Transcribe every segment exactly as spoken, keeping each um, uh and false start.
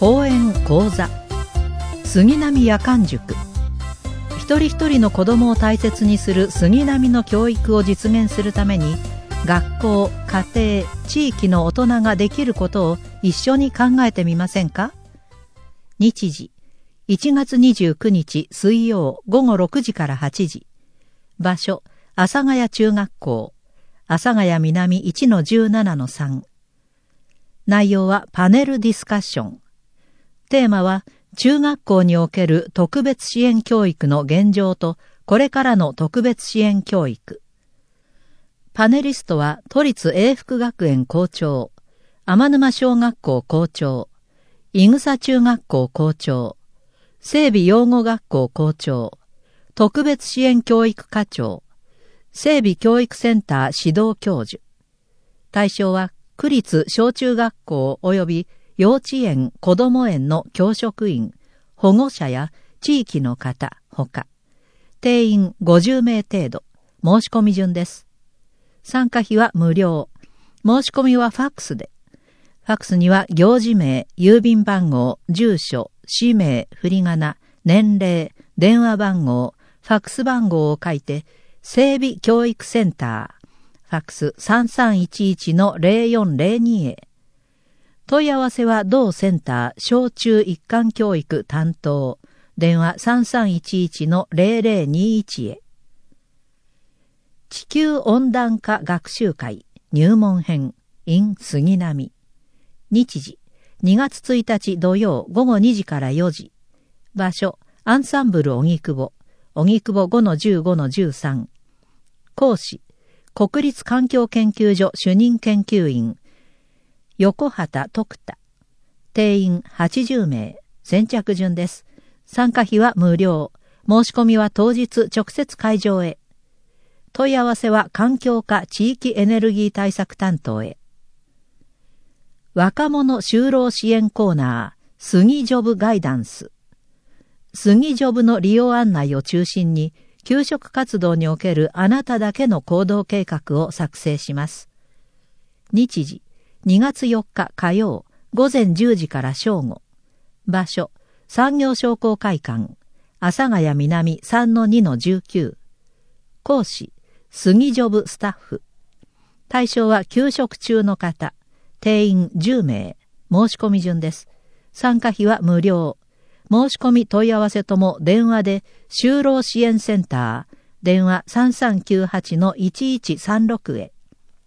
講演講座杉並夜間塾。一人一人の子どもを大切にする杉並の教育を実現するために、学校、家庭、地域の大人ができることを一緒に考えてみませんか？日時いちがつにじゅうくにち水曜ごごろくじからはちじ。場所阿佐ヶ谷中学校、阿佐ヶ谷南 いちのじゅうななのさん。内容はパネルディスカッション。テーマは中学校における特別支援教育の現状とこれからの特別支援教育。パネリストは都立永福学園校長、天沼小学校校長、伊草中学校校長、整備養護学校校長、特別支援教育課長、整備教育センター指導教授。対象は区立小中学校及び幼稚園・こども園の教職員、保護者や地域の方ほか、定員ごじゅうめい程度、申し込み順です。参加費は無料。申し込みはファックスで。ファックスには行事名、郵便番号、住所、氏名、振り仮名、年齢、電話番号、ファックス番号を書いて、整備教育センター、ファックス さんさんいちいちのゼロよんゼロに へ。問い合わせは同センター小中一貫教育担当、電話 さんさんいちいちのゼロゼロにいち へ。地球温暖化学習会入門編 in 杉並。日時にがつついたち土曜ごごにじからよじ。場所アンサンブル荻窪、荻窪 ごのじゅうごのじゅうさん。講師国立環境研究所主任研究員横畑徳太。定員はちじゅうめい。先着順です。参加費は無料。申し込みは当日直接会場へ。問い合わせは環境課地域エネルギー対策担当へ。若者就労支援コーナー、杉ジョブガイダンス。杉ジョブの利用案内を中心に、給食活動におけるあなただけの行動計画を作成します。日時にがつよっか火曜ごぜんじゅうじから正午。場所産業商工会館、阿佐ヶ谷南 さんのにのじゅうきゅう。講師杉ジョブスタッフ。対象は休職中の方。定員じゅうめい。申し込み順です。参加費は無料。申し込み問い合わせとも電話で就労支援センター、電話 さんさんきゅうはちのいちいちさんろく へ。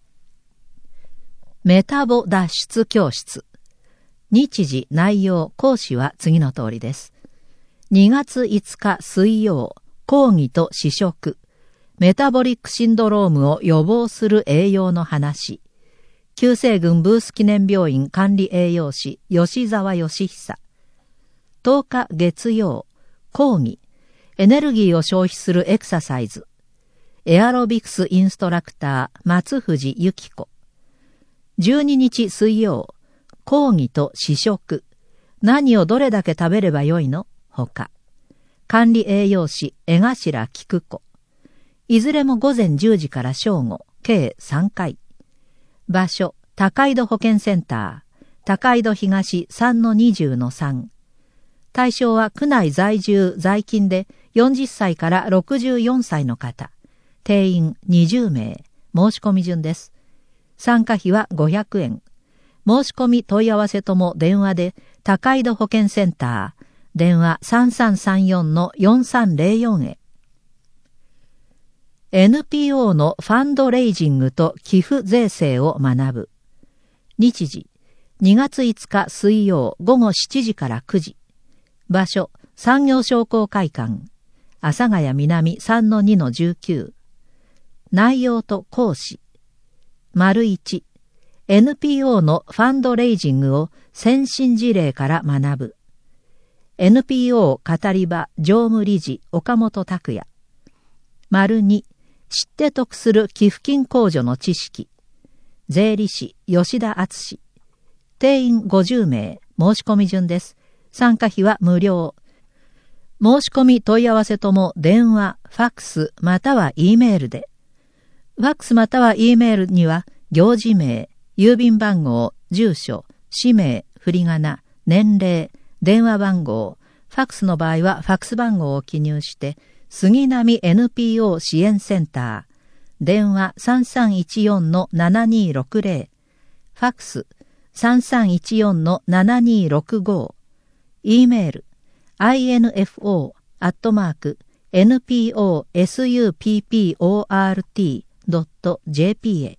メタボ脱出教室。日時、内容、講師は次の通りです。にがついつか水曜、講義と試食。メタボリックシンドロームを予防する栄養の話。旧西軍ブース記念病院管理栄養士吉沢義久。とおか月曜、講義。エネルギーを消費するエクササイズ。エアロビクスインストラクター松藤由紀子。じゅうににち水曜、講義と試食。何をどれだけ食べればよいの？ほか。管理栄養士江頭菊子。いずれもごぜんじゅうじから正午、計さんかい。場所、高井戸保健センター、高井戸東 さんのにじゅうのさん。対象は区内在住在勤でよんじゅっさいからろくじゅうよんさいの方。定員にじゅうめい。申し込み順です。参加費はごひゃくえん。申し込み問い合わせとも電話で高井戸保健センター、電話 さんさんさんよんのよんさんゼロよん へ。エヌピーオー のファンドレイジングと寄付税制を学ぶ。日時にがついつか水曜ごごしちじからくじ。場所産業商工会館、阿佐ヶ谷南 さんのにのじゅうきゅう。内容と講師。丸いち、エヌピーオー のファンドレイジングを先進事例から学ぶ。エヌピーオー 語り場常務理事岡本拓也。丸に、知って得する寄付金控除の知識。税理士吉田敦。定員ごじゅうめい。申し込み順です。参加費は無料。申し込み問い合わせとも電話、ファックスまたは E メールで。ファックスまたは E メールには行事名、郵便番号、住所、氏名、振り仮名、 年齢、電話番号、ファックスの場合はファックス番号を記入して、杉並 エヌピーオー 支援センター、電話 さんさんいちよんのななにろくぜろ、ファックス さんさんいちよんのななにろくご、E メール アイエヌエフオー アットマーク エヌピーオーエスユーピーピーオーアールティードットジェーピー へ。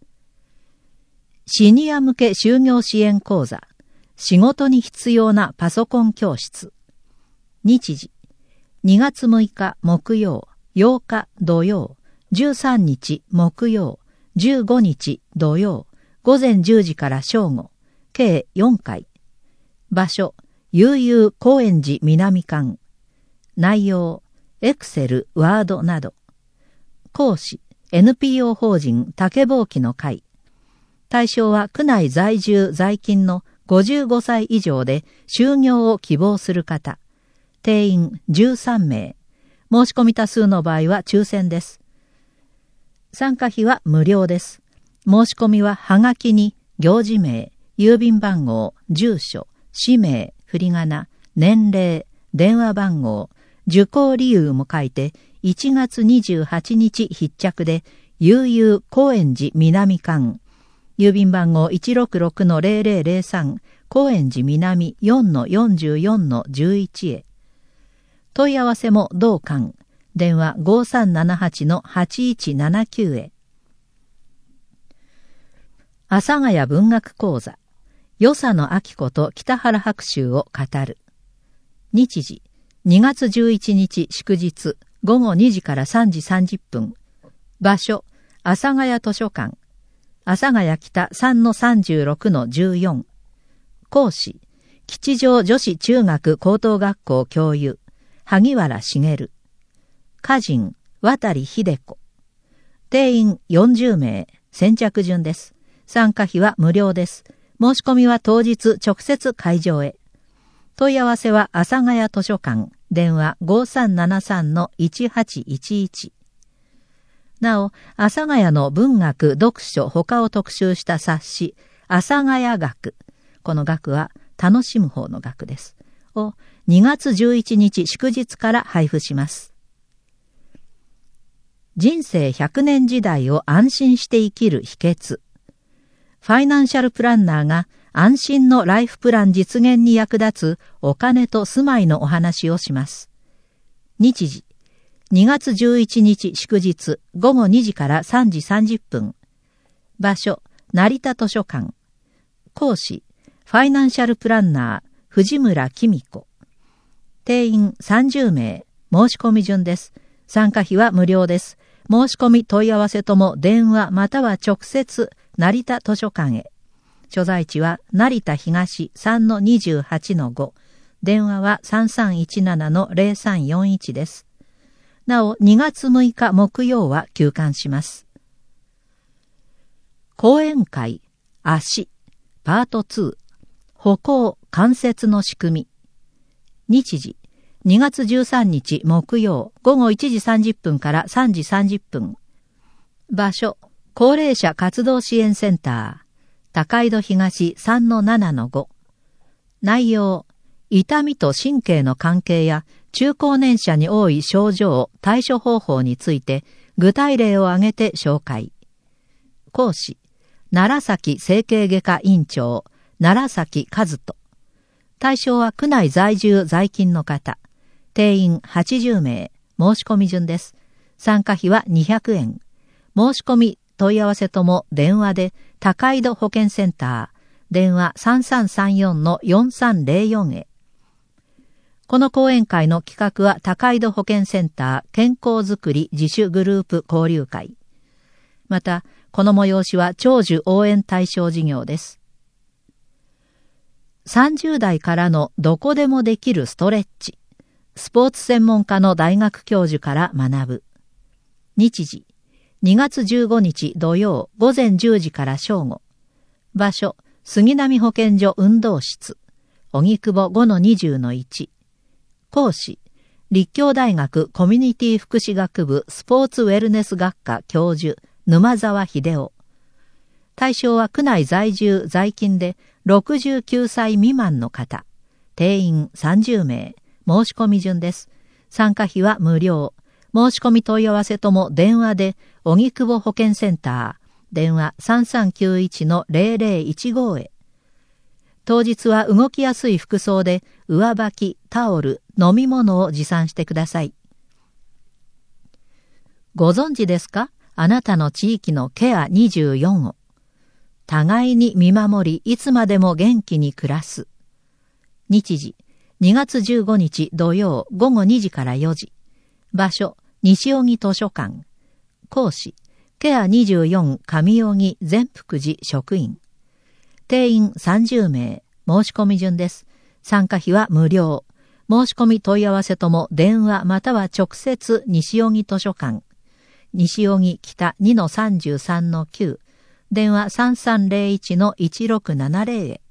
シニア向け就業支援講座、仕事に必要なパソコン教室。日時、にがつむいか木曜、ようか土曜、じゅうさんにち木曜、じゅうごにち土曜、午前じゅうじから正午、計よんかい。場所、悠々高円寺南館。内容、エクセル、ワードなど。講師、エヌピーオー 法人竹ぼうきの会。対象は区内在住在勤のごじゅうごさい以上で就業を希望する方。定員じゅうさんめい。申し込み多数の場合は抽選です。参加費は無料です。申し込みははがきに行事名、郵便番号、住所、氏名、振り仮名、年齢、電話番号、受講理由も書いていちがつにじゅうはちにち必着で悠々高円寺南館。郵便番号 いちろくろくのゼロゼロゼロさん 高円寺南 よんのよんじゅうよんのじゅういち へ。問い合わせも同館。電話 ごさんななはちのはちいちななきゅう へ。阿佐ヶ谷文学講座、与謝野晶子と北原白秋を語る。日時、にがつじゅういちにち祝日、ごごにじからさんじさんじゅっぷん。場所、阿佐ヶ谷図書館。阿佐ヶ谷北 さんのさんじゅうろくのじゅうよん。講師、吉祥女子中学高等学校教諭、萩原茂。歌人、渡秀子。定員よんじゅうめい、先着順です。参加費は無料です。申し込みは当日直接会場へ。問い合わせは阿佐ヶ谷図書館、電話 ごさんななさんのいちはちいちいち。なお、阿佐ヶ谷の文学、読書、他を特集した冊子、阿佐ヶ谷学。この学は楽しむ方の学です。をにがつじゅういちにち祝日から配布します。人生ひゃくねん時代を安心して生きる秘訣。ファイナンシャルプランナーが安心のライフプラン実現に役立つお金と住まいのお話をします。日時、にがつじゅういちにち祝日ごごにじからさんじさんじゅっぷん。場所、成田図書館。講師、ファイナンシャルプランナー、藤村紀美子。定員さんじゅうめい、申し込み順です。参加費は無料です。申し込み問い合わせとも電話または直接成田図書館へ。所在地は成田東 さんのにじゅうはちのご。電話は さんさんいちななのゼロさんよんいち です。なお、にがつむいか木曜は休館します。講演会、足、パートに、歩行、関節の仕組み。日時、にがつじゅうさんにち木曜ごごいちじさんじゅっぷんからさんじさんじゅっぷん。場所、高齢者活動支援センター、高井戸東 さんのななのご。内容、痛みと神経の関係や中高年者に多い症状、対処方法について具体例を挙げて紹介。講師、楢崎整形外科院長、楢崎和人。対象は区内在住在勤の方。定員はちじゅうめい、申し込み順です。参加費はにひゃくえん。申し込み、問い合わせとも電話で高井戸保健センター、電話 さんさんさんよんのよんさんゼロよん へ。この講演会の企画は高井戸保健センター健康づくり自主グループ交流会。また、この催しは長寿応援対象事業です。さんじゅうだいからのどこでもできるストレッチ。スポーツ専門家の大学教授から学ぶ。日時、にがつじゅうごにち土曜ごぜんじゅうじから正午。場所、杉並保健所運動室。荻窪 ごのにじゅうのいち。講師、立教大学コミュニティ福祉学部スポーツウェルネス学科教授、沼沢秀夫。 対象は区内在住在勤でろくじゅうきゅうさい未満の方。定員さんじゅうめい。申し込み順です。参加費は無料。申し込み問い合わせとも電話で、荻窪保健センター、電話 さんさんきゅういちのゼロゼロいちご へ。当日は動きやすい服装で、上履き、タオル、飲み物を持参してください。ご存知ですか？あなたの地域のケアにじゅうよんを。互いに見守り、いつまでも元気に暮らす。日時、にがつじゅうごにち土曜ごごにじからよじ。場所、西荻図書館。講師、ケアにじゅうよん上荻善福寺職員。定員さんじゅうめい。申し込み順です。参加費は無料。申し込み問い合わせとも電話または直接西荻図書館。西荻北 にのさんじゅうさんのきゅう。電話 さんさんゼロいちのいちろくななゼロ へ。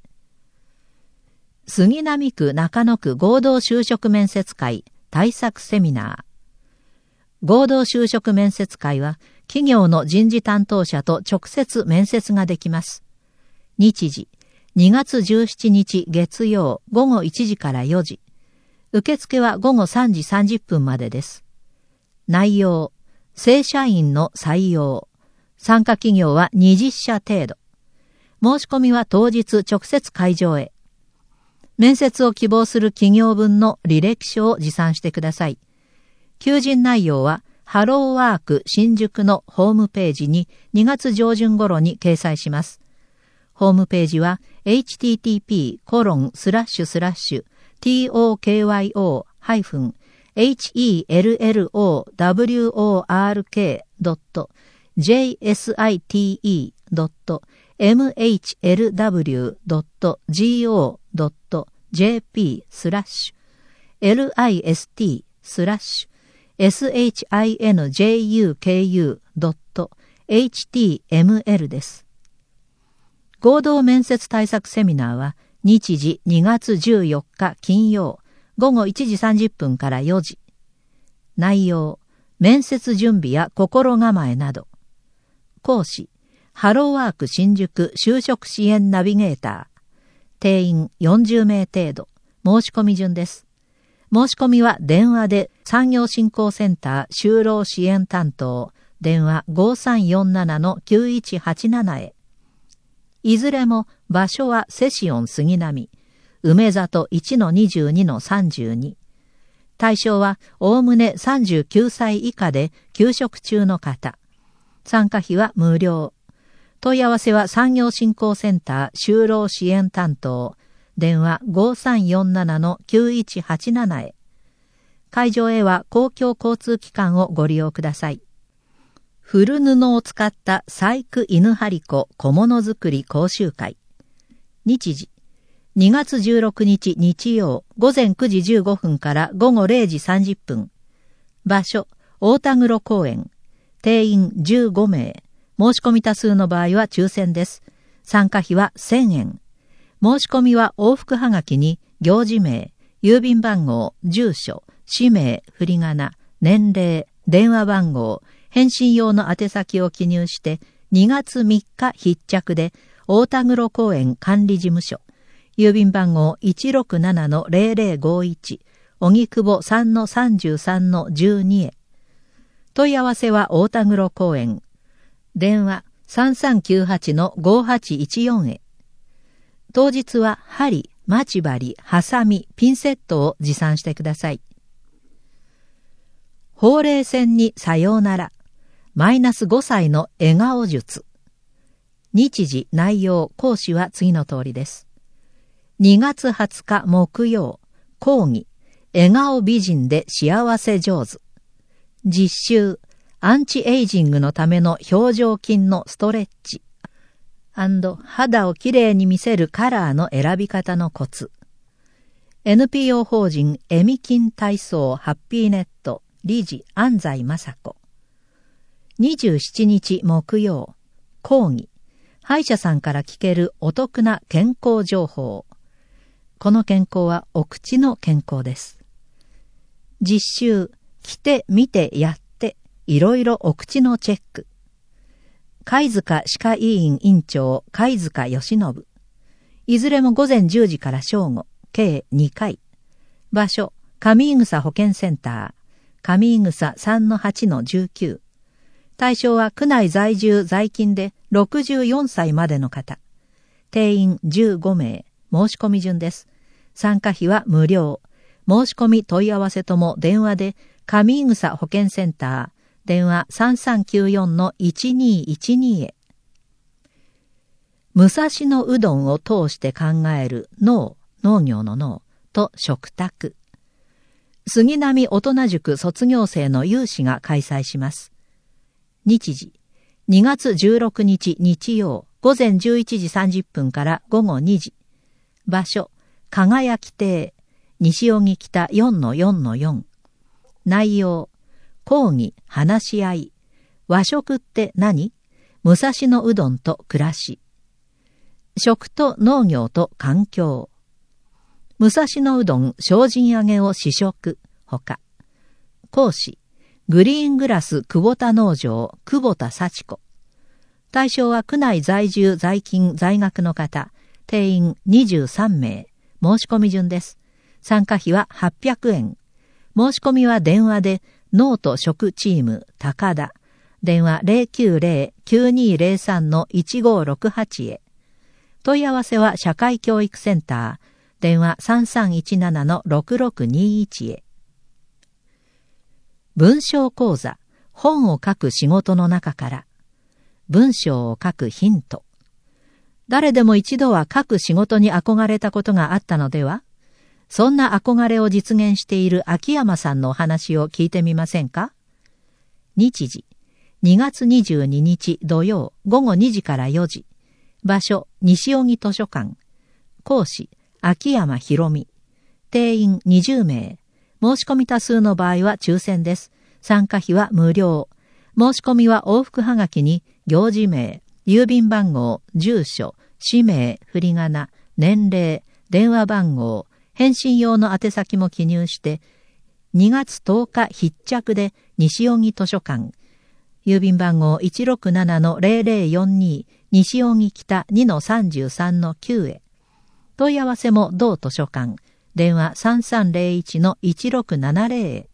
杉並区中野区合同就職面接会対策セミナー。合同就職面接会は企業の人事担当者と直接面接ができます。日時、にがつじゅうしちにち月曜ごごいちじからよじ。受付はごごさんじさんじゅっぷんまでです。内容、正社員の採用。参加企業はにじゅっしゃ程度。申し込みは当日直接会場へ。面接を希望する企業分の履歴書を持参してください。求人内容はハローワーク新宿のホームページににがつじょうじゅん頃に掲載します。ホームページは エイチティーティーピーコロンスラッシュスラッシュトクヨヘルルオーダブリューオーアールケードットジェイエスアイティーイードットエムエイチエルダブリュードットジーオードットジェーピースラッシュエルアイエスティースラッシュエスエイチアイエヌジェイユーケーユードットエイチティーエムエル です。合同面接対策セミナーは日時にがつじゅうよっか金曜ごごいちじさんじゅっぷんからよじ。内容、面接準備や心構えなど。講師、ハローワーク新宿就職支援ナビゲーター。定員よんじゅうめい程度。申し込み順です。申し込みは電話で産業振興センター就労支援担当、電話 ごさんよんななのきゅういちはちなな へ。いずれも場所はセシオン杉並、梅里 いちのにじゅうにのさんじゅうに。対象はおおむねさんじゅうきゅうさい以下で休職中の方。参加費は無料。問い合わせは産業振興センター就労支援担当、電話 ごさんよんななのきゅういちはちなな へ。会場へは公共交通機関をご利用ください。古布を使った細工犬張り子小物作り講習会。日時、にがつじゅうろくにち日曜ごぜんくじじゅうごふんからごごれいじさんじゅっぷん。場所、大田黒公園。定員じゅうごめい。申し込み多数の場合は抽選です。参加費はせんえん。申し込みは往復はがきに行事名、郵便番号、住所、氏名、振り仮名、年齢、電話番号、返信用の宛先を記入してにがつみっか必着で大田黒公園管理事務所、郵便番号 いちろくななのゼロゼロごいち、荻窪 さんのさんじゅうさんのじゅうに へ。問い合わせは大田黒公園。電話 さんさんきゅうはちのごはちいちよん へ。当日は針、待ち針、ハサミ、ピンセットを持参してください。ほうれい線にさようなら。マイナスごさいの笑顔術。日時、内容、講師は次の通りです。にがつはつか木曜、講義、笑顔美人で幸せ上手。実習、アンチエイジングのための表情筋のストレッチ。肌をきれいに見せるカラーの選び方のコツ。エヌピーオー 法人エミキン体操ハッピーネット理事安西雅子。にじゅうしちにち木曜、講義、歯医者さんから聞けるお得な健康情報。この健康はお口の健康です。実習、来て見てやっていろいろお口のチェック。 貝塚歯科医院院長貝塚義信。いずれも午前じゅうじから正午、計にかい。場所、上井草保健センター、上井草 さんのはちのじゅうきゅう。対象は区内在住在勤でろくじゅうよんさいまでの方。定員じゅうごめい、申し込み順です。参加費は無料。申し込み問い合わせとも電話で、上井草保健センター、電話 さんさんきゅうよんのいちにいちに へ。武蔵野うどんを通して考える農、農業の農と食卓。杉並大人塾卒業生の有志が開催します。日時、にがつじゅうろくにち日曜、午前じゅういちじさんじゅっぷんから午後にじ。場所、輝き亭、西荻北 よんのよんのよん。内容、講義、話し合い。和食って何？武蔵野うどんと暮らし。食と農業と環境。武蔵野うどん精進揚げを試食。ほか。講師、グリーングラス久保田農場、久保田幸子。対象は区内在住在勤在学の方。定員にじゅうさんめい。申し込み順です。参加費ははっぴゃくえん。申し込みは電話で、農と食チーム高田。電話 ゼロきゅうゼロ きゅうにゼロさんのいちごろくはち へ。問い合わせは社会教育センター。電話さんさんいちななのろくろくにいち へ。文章講座、本を書く仕事の中から。文章を書くヒント。誰でも一度は書く仕事に憧れたことがあったのでは？そんな憧れを実現している秋山さんのお話を聞いてみませんか？日時、にがつにじゅうににち土曜午後にじからよじ。場所、西荻図書館。講師、秋山博美。定員にじゅうめい。申し込み多数の場合は抽選です。参加費は無料。申し込みは往復はがきに、行事名、郵便番号、住所、氏名、振り仮名、年齢、電話番号、返信用の宛先も記入して、にがつとおか必着で西荻図書館、郵便番号 いちろくななのゼロゼロよんに 西荻北 にのさんじゅうさんのきゅう へ。問い合わせも同図書館、電話さんさんゼロいちのいちろくななゼロへ。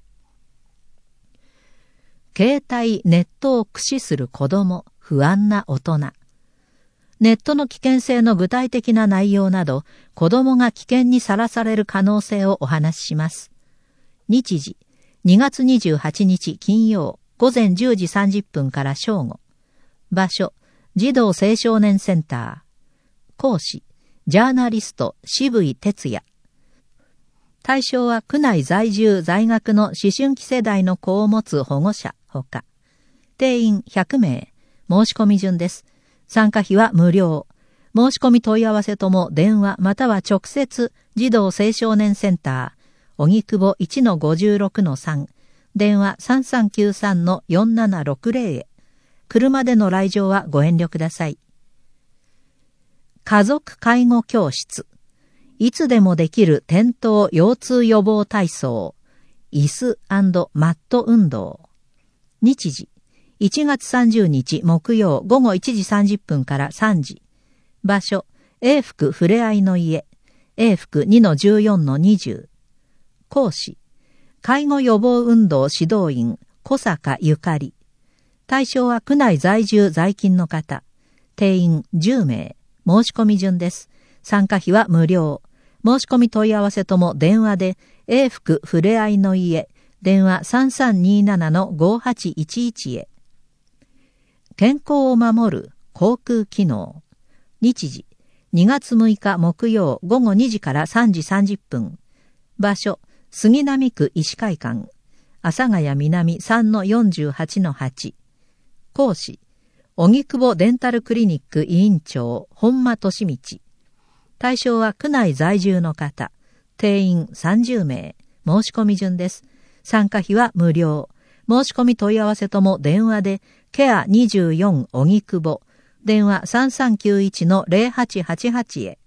携帯ネットを駆使する子供、不安な大人。ネットの危険性の具体的な内容など、子供が危険にさらされる可能性をお話しします。日時、にがつにじゅうはちにち金曜、午前じゅうじさんじゅっぷんから正午。場所、児童青少年センター。講師、ジャーナリスト、渋井哲也。対象は区内在住在学の思春期世代の子を持つ保護者ほか。定員ひゃくめい。申し込み順です。参加費は無料。申し込み問い合わせとも電話または直接児童青少年センター、荻窪 いちのごじゅうろくのさん、電話さんさんきゅうさんのよんななろくゼロへ。車での来場はご遠慮ください。家族介護教室。いつでもできる転倒腰痛予防体操。椅子&マット運動。日時。いちがつさんじゅうにち木曜午後いちじさんじゅっぷんからさんじ。場所、永福ふれあいの家。永福 にのじゅうよんのにじゅう。講師、介護予防運動指導員、小坂ゆかり。対象は区内在住在勤の方。定員じゅうめい。申し込み順です。参加費は無料。申し込み問い合わせとも電話で、永福ふれあいの家。電話さんさんにななのごはちいちいちへ。健康を守る口腔機能。日時、にがつむいか木曜午後にじからさんじさんじゅっぷん。場所、杉並区医師会館。阿佐ヶ谷南 さんのよんじゅうはちのはち。講師、荻窪デンタルクリニック委員長、本間俊道。対象は区内在住の方。定員さんじゅうめい。申し込み順です。参加費は無料。申し込み問い合わせとも電話で、ケアにじゅうよん荻窪、電話さんさんきゅういちのゼロはちはちはちへ。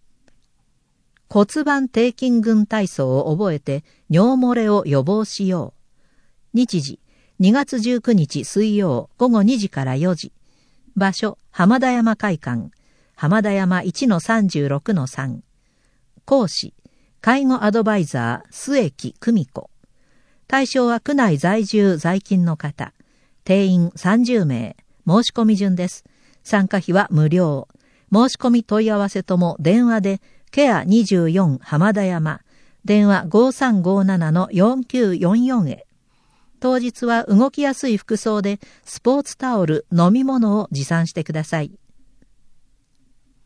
骨盤底筋群体操を覚えて尿漏れを予防しよう。日時、にがつじゅうくにち水曜午後にじからよじ。 場所、浜田山会館、浜田山 いちのさんじゅうろくのさん。講師、介護アドバイザー、末木久美子。対象は区内在住在勤の方。定員さんじゅうめい。申し込み順です。参加費は無料。申し込み問い合わせとも電話で、ケアにじゅうよん浜田山。電話 ごさんごななのよんきゅうよんよん へ。当日は動きやすい服装でスポーツタオル、飲み物を持参してください。